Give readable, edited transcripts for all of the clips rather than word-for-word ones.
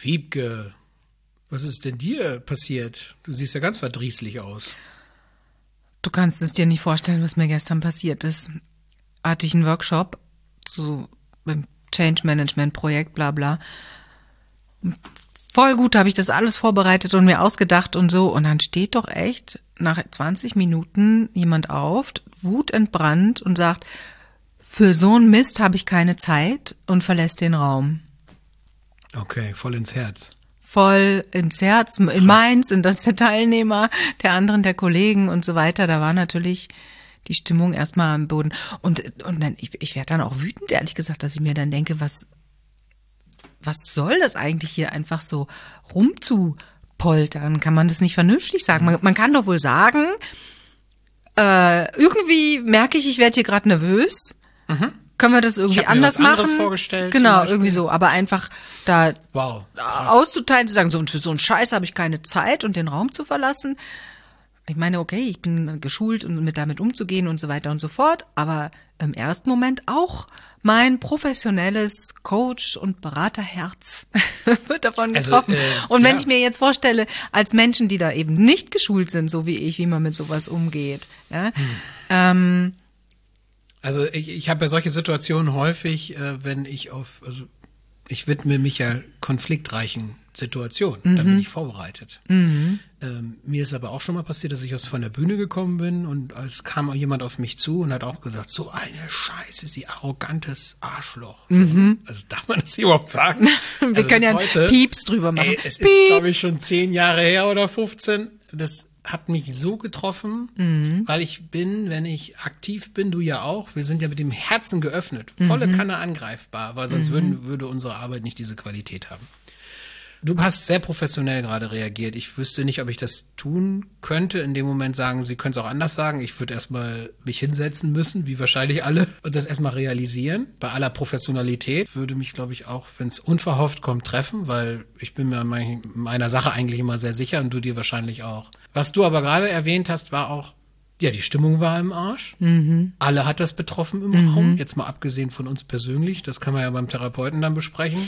Wiebke, was ist denn dir passiert? Du siehst ja ganz verdrießlich aus. Du kannst es dir nicht vorstellen, was mir gestern passiert ist. Hatte ich einen Workshop zu beim Change Management Projekt, bla bla. Voll gut habe ich das alles vorbereitet und mir ausgedacht und so. Und dann steht doch echt nach 20 Minuten jemand auf, wutentbrannt und sagt, für so einen Mist habe ich keine Zeit und verlässt den Raum. Okay, voll ins Herz. Voll ins Herz, in meins, in das der Teilnehmer, der anderen, der Kollegen und so weiter. Da war natürlich die Stimmung erstmal am Boden. Und dann, ich werde dann auch wütend, ehrlich gesagt, dass ich mir dann denke, was soll das eigentlich hier einfach so rumzupoltern? Kann man das nicht vernünftig sagen? Man kann doch wohl sagen, irgendwie merke ich werde hier gerade nervös. Mhm. Können wir das irgendwie anders machen? Ich habe mir was anderes vorgestellt. Genau, irgendwie so. Aber einfach da krass. Auszuteilen, zu sagen, für so einen Scheiß habe ich keine Zeit und den Raum zu verlassen. Ich meine, okay, ich bin geschult, um damit umzugehen und so weiter und so fort. Aber im ersten Moment auch mein professionelles Coach- und Beraterherz wird davon getroffen. Und wenn ich mir jetzt vorstelle, als Menschen, die da eben nicht geschult sind, so wie ich, wie man mit sowas umgeht, ja, Also ich habe ja solche Situationen häufig, wenn ich ich widme mich ja konfliktreichen Situationen, dann bin ich vorbereitet. Mir ist aber auch schon mal passiert, dass ich von der Bühne gekommen bin und es kam auch jemand auf mich zu und hat auch gesagt, so eine Scheiße, sie arrogantes Arschloch. Also darf man das hier überhaupt sagen? Wir können ja heute, Pieps drüber machen. Es ist, glaube ich, schon 10 Jahre her oder 15. Das hat mich so getroffen, weil ich bin, wenn ich aktiv bin, du ja auch, wir sind ja mit dem Herzen geöffnet, volle Kanne angreifbar, weil sonst würde unsere Arbeit nicht diese Qualität haben. Du hast sehr professionell gerade reagiert. Ich wüsste nicht, ob ich das tun könnte. In dem Moment sagen, Sie können es auch anders sagen. Ich würde erstmal mich hinsetzen müssen, wie wahrscheinlich alle, und das erstmal realisieren. Bei aller Professionalität würde mich, glaube ich, auch, wenn es unverhofft kommt, treffen, weil ich bin mir meiner Sache eigentlich immer sehr sicher und du dir wahrscheinlich auch. Was du aber gerade erwähnt hast, war auch, ja, die Stimmung war im Arsch. Alle hat das betroffen im Raum. Jetzt mal abgesehen von uns persönlich. Das kann man ja beim Therapeuten dann besprechen.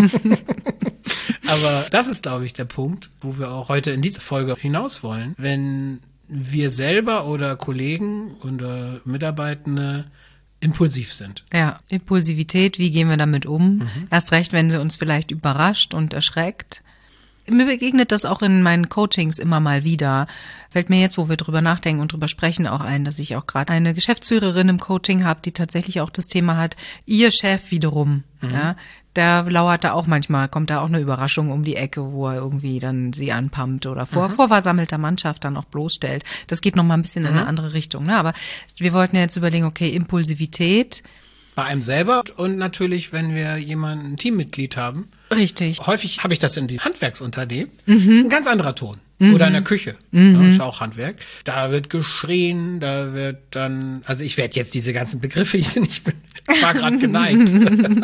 Aber das ist, glaube ich, der Punkt, wo wir auch heute in diese Folge hinaus wollen. Wenn wir selber oder Kollegen oder Mitarbeitende impulsiv sind. Ja, Impulsivität, wie gehen wir damit um? Erst recht, wenn sie uns vielleicht überrascht und erschreckt. Mir begegnet das auch in meinen Coachings immer mal wieder. Fällt mir jetzt, wo wir drüber nachdenken und drüber sprechen, auch ein, dass ich auch gerade eine Geschäftsführerin im Coaching habe, die tatsächlich auch das Thema hat, ihr Chef wiederum, ja, der lauert da auch manchmal, kommt da auch eine Überraschung um die Ecke, wo er irgendwie dann sie anpumpt oder vor versammelter Mannschaft dann auch bloßstellt. Das geht nochmal ein bisschen in eine andere Richtung, ne? Aber wir wollten ja jetzt überlegen, okay, Impulsivität. Bei einem selber und natürlich, wenn wir ein Teammitglied haben. Richtig. Häufig habe ich das in die Handwerksunternehmen. Ein ganz anderer Ton. Oder in der Küche. Ja, ist auch Handwerk. Da wird geschrien, da wird dann, also ich werde jetzt diese ganzen Begriffe, ich war gerade geneigt.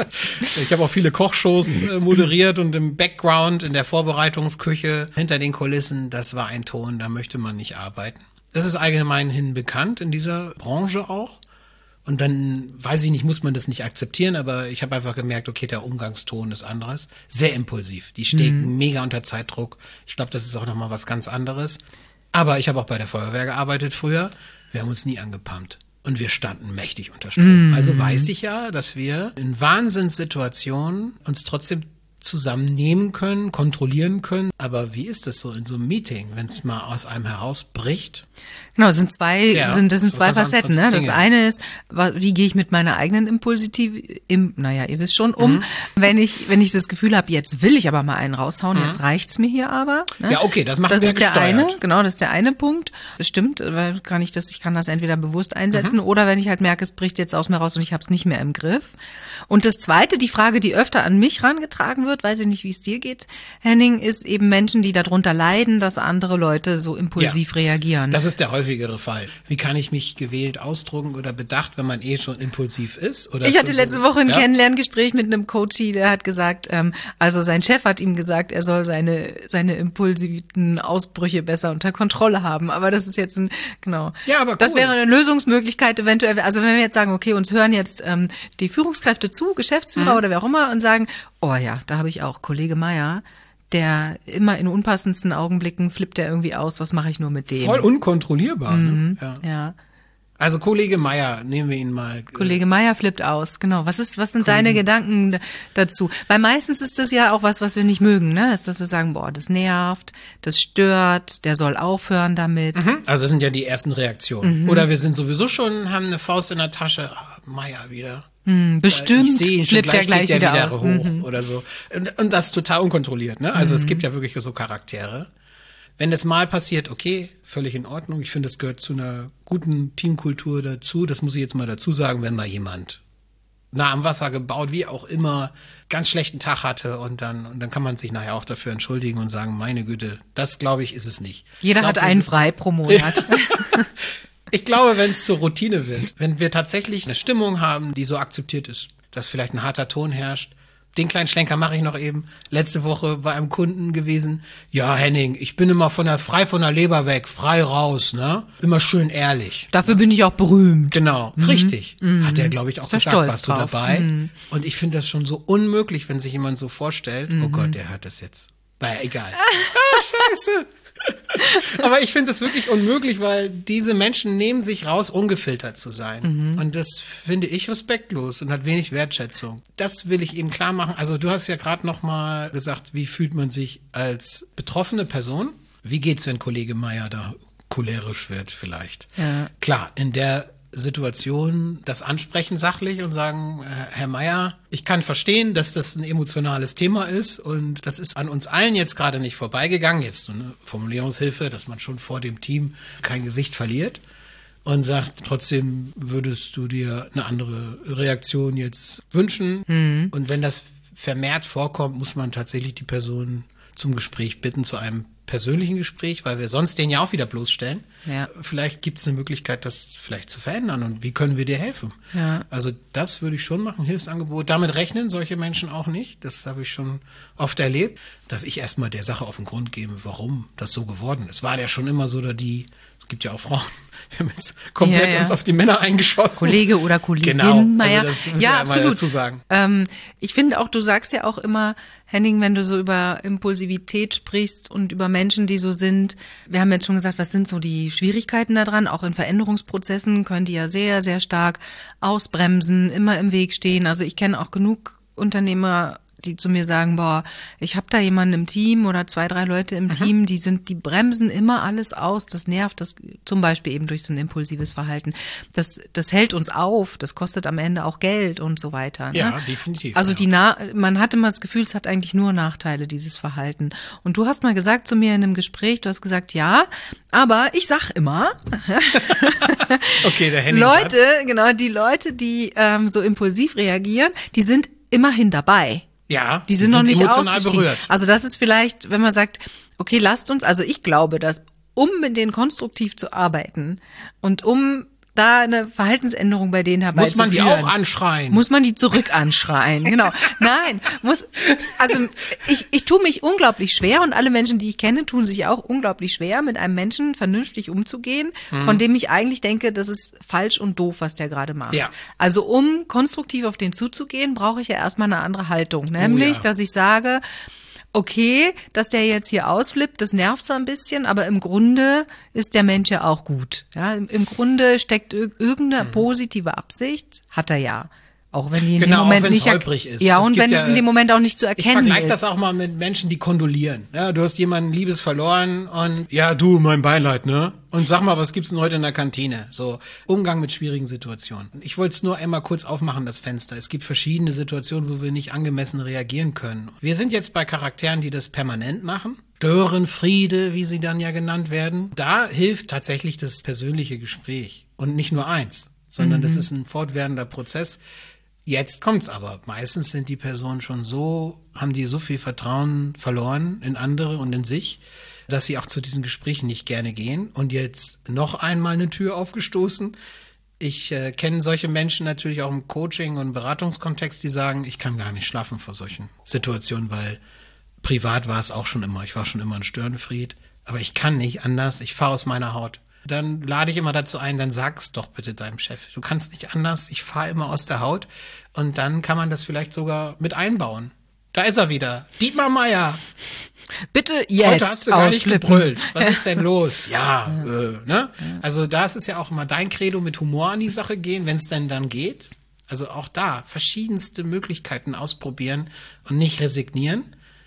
Ich habe auch viele Kochshows moderiert und im Background, in der Vorbereitungsküche, hinter den Kulissen, das war ein Ton, da möchte man nicht arbeiten. Das ist allgemein hin bekannt in dieser Branche auch. Und dann, weiß ich nicht, muss man das nicht akzeptieren, aber ich habe einfach gemerkt, okay, der Umgangston ist anderes. Sehr impulsiv. Die stehen mega unter Zeitdruck. Ich glaube, das ist auch nochmal was ganz anderes. Aber ich habe auch bei der Feuerwehr gearbeitet früher. Wir haben uns nie angepumpt. Und wir standen mächtig unter Strom. Also weiß ich ja, dass wir in Wahnsinnssituationen uns trotzdem zusammennehmen können, kontrollieren können. Aber wie ist das so in so einem Meeting, wenn es mal aus einem herausbricht? Genau, das sind zwei Facetten. Ne? Das eine ist, wie gehe ich mit meiner eigenen Impulsivität, ihr wisst schon, wenn ich das Gefühl habe, jetzt will ich aber mal einen raushauen, jetzt reicht's mir hier aber. Ne? Ja, okay, das machen wir gesteuert. Das ist der eine Punkt. Das stimmt, weil ich kann das entweder bewusst einsetzen oder wenn ich halt merke, es bricht jetzt aus mir raus und ich habe es nicht mehr im Griff. Und das zweite, die Frage, die öfter an mich herangetragen wird, weiß ich nicht, wie es dir geht, Henning, ist eben Menschen, die darunter leiden, dass andere Leute so impulsiv reagieren. Das ist der häufigere Fall. Wie kann ich mich gewählt ausdrücken oder bedacht, wenn man schon impulsiv ist? Oder ich hatte letzte Woche ein Kennenlerngespräch mit einem Coachie, der hat gesagt, also sein Chef hat ihm gesagt, er soll seine impulsiven Ausbrüche besser unter Kontrolle haben. Aber das ist jetzt genau. Ja, aber cool. Das wäre eine Lösungsmöglichkeit eventuell. Also wenn wir jetzt sagen, okay, uns hören jetzt die Führungskräfte zu, Geschäftsführer oder wer auch immer und sagen, oh ja, da habe ich auch Kollege Meier, der immer in unpassendsten Augenblicken flippt er irgendwie aus, was mache ich nur mit dem? Voll unkontrollierbar. Ne? Ja. Also Kollege Meier, nehmen wir ihn mal. Kollege Meier flippt aus, genau. Was sind deine Gedanken dazu? Weil meistens ist das ja auch was wir nicht mögen, ne? Ist, dass wir sagen, boah, das nervt, das stört, der soll aufhören damit. Also das sind ja die ersten Reaktionen. Oder wir sind sowieso schon, haben eine Faust in der Tasche, Meier wieder. Bestimmt ich sehe ihn schon, flippt er gleich wieder aus. Hoch oder so. Und das total unkontrolliert, ne? Also es gibt ja wirklich so Charaktere. Wenn das mal passiert, okay, völlig in Ordnung. Ich finde, es gehört zu einer guten Teamkultur dazu. Das muss ich jetzt mal dazu sagen, wenn mal jemand nah am Wasser gebaut, wie auch immer, ganz schlechten Tag hatte und dann kann man sich nachher auch dafür entschuldigen und sagen, meine Güte, das glaube ich, ist es nicht. Jeder hat einen frei pro Monat. Ich glaube, wenn es zur Routine wird, wenn wir tatsächlich eine Stimmung haben, die so akzeptiert ist, dass vielleicht ein harter Ton herrscht. Den kleinen Schlenker mache ich noch eben. Letzte Woche bei einem Kunden gewesen. Ja, Henning, ich bin immer frei von der Leber weg, frei raus, ne? Immer schön ehrlich. Dafür bin ich auch berühmt. Genau, richtig. Hat er, glaube ich, auch gesagt, warst du drauf. dabei. Und ich finde das schon so unmöglich, wenn sich jemand so vorstellt, oh Gott, der hört das jetzt. Naja, egal. Scheiße. Aber ich finde das wirklich unmöglich, weil diese Menschen nehmen sich raus, ungefiltert zu sein. Und das finde ich respektlos und hat wenig Wertschätzung. Das will ich eben klar machen. Also du hast ja gerade noch mal gesagt, wie fühlt man sich als betroffene Person? Wie geht's, wenn Kollege Meier da cholerisch wird vielleicht? Ja. Klar, in der Situation das ansprechen sachlich und sagen, Herr Meier, ich kann verstehen, dass das ein emotionales Thema ist und das ist an uns allen jetzt gerade nicht vorbeigegangen, jetzt so eine Formulierungshilfe, dass man schon vor dem Team kein Gesicht verliert und sagt, trotzdem würdest du dir eine andere Reaktion jetzt wünschen und wenn das vermehrt vorkommt, muss man tatsächlich die Person zum Gespräch bitten, zu einem persönlichen Gespräch, weil wir sonst den ja auch wieder bloßstellen. Ja. Vielleicht gibt es eine Möglichkeit, das vielleicht zu verändern und wie können wir dir helfen? Ja. Also das würde ich schon machen, Hilfsangebot. Damit rechnen solche Menschen auch nicht. Das habe ich schon oft erlebt, dass ich erstmal der Sache auf den Grund gebe, warum das so geworden ist. War ja schon immer so, es gibt ja auch Frauen, wir haben jetzt komplett uns auf die Männer eingeschossen. Kollege oder Kollegin. Genau, Meier. Also das muss ja absolut dazu sagen. Ich finde auch, du sagst ja auch immer, Henning, wenn du so über Impulsivität sprichst und über Menschen, die so sind, wir haben jetzt schon gesagt, was sind so die Schwierigkeiten daran? Auch in Veränderungsprozessen können die ja sehr, sehr stark ausbremsen, immer im Weg stehen. Also ich kenne auch genug Unternehmer, die zu mir sagen, boah, ich habe da jemanden im Team oder 2, 3 Leute im Team, die bremsen immer alles aus, das nervt, das zum Beispiel eben durch so ein impulsives Verhalten. Das hält uns auf, das kostet am Ende auch Geld und so weiter. Ne? Ja, definitiv. Also man hat immer das Gefühl, es hat eigentlich nur Nachteile, dieses Verhalten. Und du hast mal gesagt zu mir in einem Gespräch, du hast gesagt, ja, aber ich sag immer, okay, der Henning-Satz. Die Leute, die so impulsiv reagieren, die sind immerhin dabei. Ja, die sind noch nicht emotional berührt. Also das ist vielleicht, wenn man sagt, okay, also ich glaube, dass mit denen konstruktiv zu arbeiten und um da eine Verhaltensänderung bei denen herbeizuführen. Muss man die auch anschreien? Muss man die zurück anschreien, genau. Nein, ich tue mich unglaublich schwer und alle Menschen, die ich kenne, tun sich auch unglaublich schwer, mit einem Menschen vernünftig umzugehen, von dem ich eigentlich denke, das ist falsch und doof, was der gerade macht. Ja. Also um konstruktiv auf den zuzugehen, brauche ich ja erstmal eine andere Haltung, nämlich, dass ich sage, okay, dass der jetzt hier ausflippt, das nervt so ein bisschen, aber im Grunde ist der Mensch ja auch gut. Ja, im Grunde steckt irgendeine positive Absicht, hat er ja. Auch wenn die in dem Moment nicht holprig ist. Ja, und wenn es in dem Moment auch nicht zu erkennen ist. Ich vergleiche das auch mal mit Menschen, die kondolieren. Ja, du hast jemanden Liebes verloren und ja, du, mein Beileid, ne? Und sag mal, was gibt's denn heute in der Kantine? So, Umgang mit schwierigen Situationen. Ich wollte es nur einmal kurz aufmachen, das Fenster. Es gibt verschiedene Situationen, wo wir nicht angemessen reagieren können. Wir sind jetzt bei Charakteren, die das permanent machen. Störenfriede, wie sie dann ja genannt werden. Da hilft tatsächlich das persönliche Gespräch. Und nicht nur eins, sondern das ist ein fortwährender Prozess. Jetzt kommt's aber. Meistens sind die Personen schon haben die so viel Vertrauen verloren in andere und in sich, dass sie auch zu diesen Gesprächen nicht gerne gehen. Und jetzt noch einmal eine Tür aufgestoßen. Ich kenne solche Menschen natürlich auch im Coaching- und Beratungskontext, die sagen, ich kann gar nicht schlafen vor solchen Situationen, weil privat war es auch schon immer. Ich war schon immer ein Störenfried, aber ich kann nicht anders. Ich fahre aus meiner Haut. Dann lade ich immer dazu ein, dann sag's doch bitte deinem Chef. Du kannst nicht anders. Ich fahre immer aus der Haut. Und dann kann man das vielleicht sogar mit einbauen. Da ist er wieder. Dietmar Meier. Bitte jetzt Heute hast du gar nicht ausflippen. gebrüllt. Was ist denn los? Ja, ne? Also da ist es ja auch immer dein Credo, mit Humor an die Sache gehen, wenn es denn dann geht. Also auch da verschiedenste Möglichkeiten ausprobieren und nicht resignieren.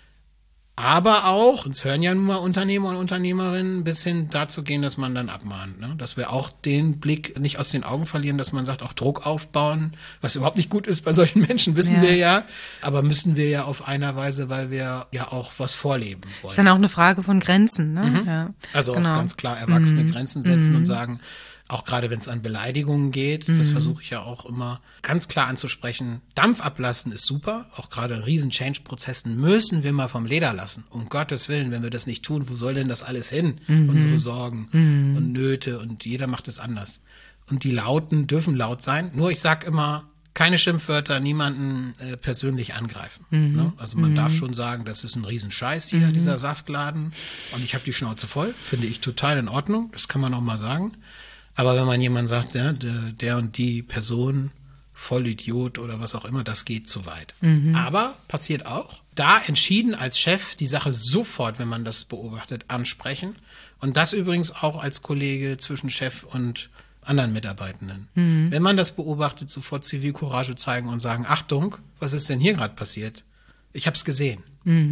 Aber auch, uns hören ja nun mal Unternehmer und Unternehmerinnen, bis hin dazu gehen, dass man dann abmahnt. Ne? Dass wir auch den Blick nicht aus den Augen verlieren, dass man sagt, auch Druck aufbauen, was überhaupt nicht gut ist bei solchen Menschen, wissen wir ja. Aber müssen wir ja auf einer Weise, weil wir ja auch was vorleben wollen. Ist dann auch eine Frage von Grenzen, ne? Mhm. Ja. Also Genau. auch ganz klar erwachsene Grenzen setzen und sagen, auch gerade wenn es an Beleidigungen geht, das versuche ich ja auch immer ganz klar anzusprechen. Dampf ablassen ist super, auch gerade in riesen Change-Prozessen müssen wir mal vom Leder lassen. Um Gottes Willen, wenn wir das nicht tun, wo soll denn das alles hin? Unsere Sorgen und Nöte und jeder macht es anders. Und die Lauten dürfen laut sein, nur ich sag immer, keine Schimpfwörter, niemanden persönlich angreifen. Ne? Also man darf schon sagen, das ist ein Riesenscheiß hier, dieser Saftladen und ich habe die Schnauze voll, finde ich total in Ordnung, das kann man auch mal sagen. Aber wenn man jemand sagt, ja, der und die Person, Vollidiot oder was auch immer, das geht zu weit. Aber passiert auch. Da entschieden als Chef die Sache sofort, wenn man das beobachtet, ansprechen. Und das übrigens auch als Kollege zwischen Chef und anderen Mitarbeitenden. Wenn man das beobachtet, sofort Zivilcourage zeigen und sagen, Achtung, was ist denn hier gerade passiert? Ich hab's gesehen.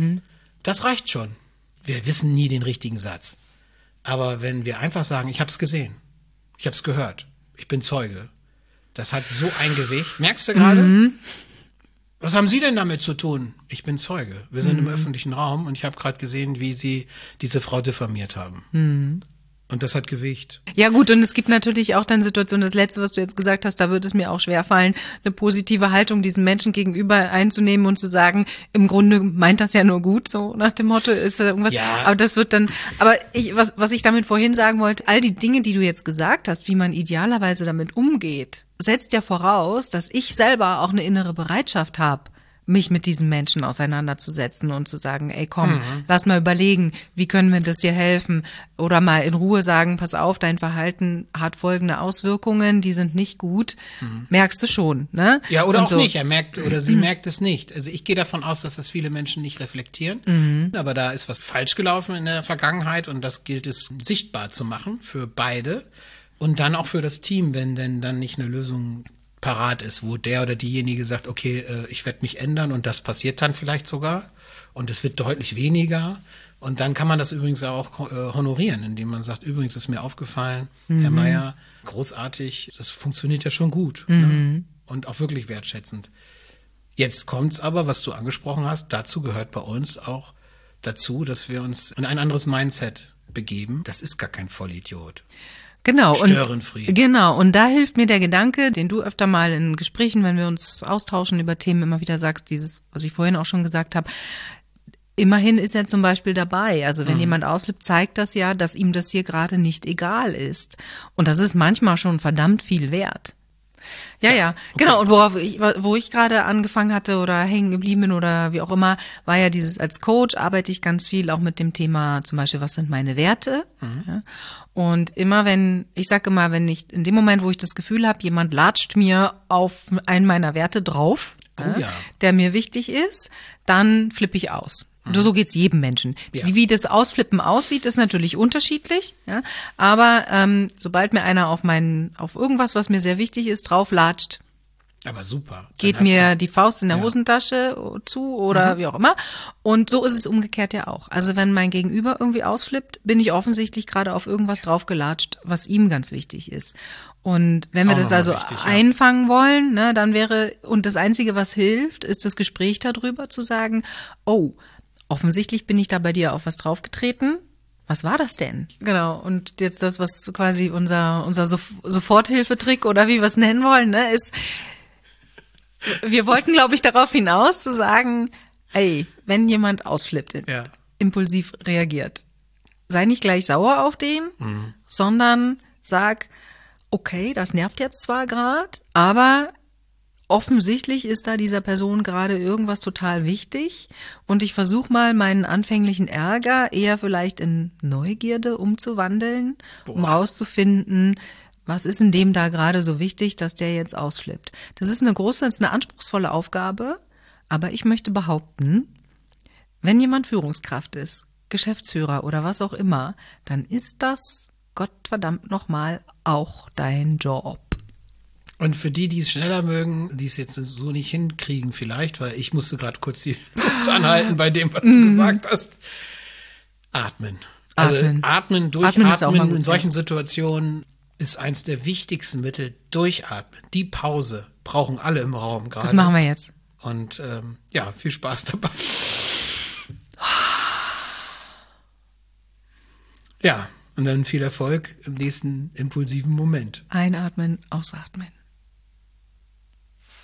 Das reicht schon. Wir wissen nie den richtigen Satz. Aber wenn wir einfach sagen, ich hab's gesehen, ich hab's gehört, ich bin Zeuge, das hat so ein Gewicht. Merkst du gerade? Was haben Sie denn damit zu tun? Ich bin Zeuge. Wir sind im öffentlichen Raum und ich habe gerade gesehen, wie Sie diese Frau diffamiert haben. Und das hat Gewicht. Ja gut, und es gibt natürlich auch dann Situationen, das Letzte, was du jetzt gesagt hast, da wird es mir auch schwerfallen, eine positive Haltung diesen Menschen gegenüber einzunehmen und zu sagen, im Grunde meint das ja nur gut, so nach dem Motto ist irgendwas. Ja. Aber das wird dann, was ich damit vorhin sagen wollte, all die Dinge, die du jetzt gesagt hast, wie man idealerweise damit umgeht, setzt ja voraus, dass ich selber auch eine innere Bereitschaft habe, mich mit diesen Menschen auseinanderzusetzen und zu sagen, ey komm, lass mal überlegen, wie können wir das dir helfen? Oder mal in Ruhe sagen, pass auf, dein Verhalten hat folgende Auswirkungen, die sind nicht gut. Merkst du schon, ne? Ja, oder und auch so. nicht. Er merkt oder sie merkt es nicht. Also ich gehe davon aus, dass das viele Menschen nicht reflektieren. Aber da ist was falsch gelaufen in der Vergangenheit und das gilt es sichtbar zu machen für beide und dann auch für das Team, wenn denn dann nicht eine Lösung parat ist, wo der oder diejenige sagt, okay, ich werde mich ändern und das passiert dann vielleicht sogar und es wird deutlich weniger und dann kann man das übrigens auch honorieren, indem man sagt, übrigens ist mir aufgefallen, Herr Meier, großartig, das funktioniert ja schon gut ne? Und auch wirklich wertschätzend. Jetzt kommt's aber, was du angesprochen hast, dazu gehört bei uns auch dazu, dass wir uns in ein anderes Mindset begeben. Das ist gar kein Vollidiot. Genau. Störenfried. Genau. Und da hilft mir der Gedanke, den du öfter mal in Gesprächen, wenn wir uns austauschen über Themen, immer wieder sagst, dieses, was ich vorhin auch schon gesagt habe. Immerhin ist er zum Beispiel dabei. Also wenn jemand ausflippt, zeigt das ja, dass ihm das hier gerade nicht egal ist. Und das ist manchmal schon verdammt viel wert. Ja, okay. Genau. Und wo ich gerade angefangen hatte oder hängen geblieben bin oder wie auch immer, war ja dieses, als Coach arbeite ich ganz viel auch mit dem Thema, zum Beispiel, was sind meine Werte? Ja. Und immer wenn ich in dem Moment, wo ich das Gefühl habe, jemand latscht mir auf einen meiner Werte drauf, der mir wichtig ist, dann flippe ich aus. So geht's jedem Menschen. Ja. Wie das Ausflippen aussieht, ist natürlich unterschiedlich. Ja? Aber sobald mir einer auf irgendwas, was mir sehr wichtig ist, drauf latscht, Aber super. Dann geht hast mir du- die Faust in der Ja. Hosentasche zu oder wie auch immer. Und so ist es umgekehrt ja auch. Also wenn mein Gegenüber irgendwie ausflippt, bin ich offensichtlich gerade auf irgendwas draufgelatscht, was ihm ganz wichtig ist. Und wenn wir Auch das nochmal also wichtig, ja. einfangen wollen, ne, dann und das Einzige, was hilft, ist das Gespräch darüber zu sagen, oh, offensichtlich bin ich da bei dir auf was draufgetreten. Was war das denn? Genau. Und jetzt das, was quasi unser Soforthilfetrick oder wie wir es nennen wollen, ne, ist, Wir wollten, glaube ich, darauf hinaus zu sagen, ey, wenn jemand ausflippt, impulsiv reagiert, sei nicht gleich sauer auf den, sondern sag, okay, das nervt jetzt zwar gerade, aber offensichtlich ist da dieser Person gerade irgendwas total wichtig und ich versuche mal meinen anfänglichen Ärger eher vielleicht in Neugierde umzuwandeln, um rauszufinden, was ist in dem da gerade so wichtig, dass der jetzt ausflippt. Das ist eine anspruchsvolle Aufgabe, aber ich möchte behaupten, wenn jemand Führungskraft ist, Geschäftsführer oder was auch immer, dann ist das, Gottverdammt nochmal, auch dein Job. Und für die es schneller mögen, die es jetzt so nicht hinkriegen vielleicht, weil ich musste gerade kurz die Luft anhalten bei dem, was du gesagt hast. Atmen. Also atmen, durchatmen in solchen Situationen ist eins der wichtigsten Mittel. Durchatmen. Die Pause brauchen alle im Raum gerade. Das machen wir jetzt. Und viel Spaß dabei. Ja, und dann viel Erfolg im nächsten impulsiven Moment. Einatmen, ausatmen.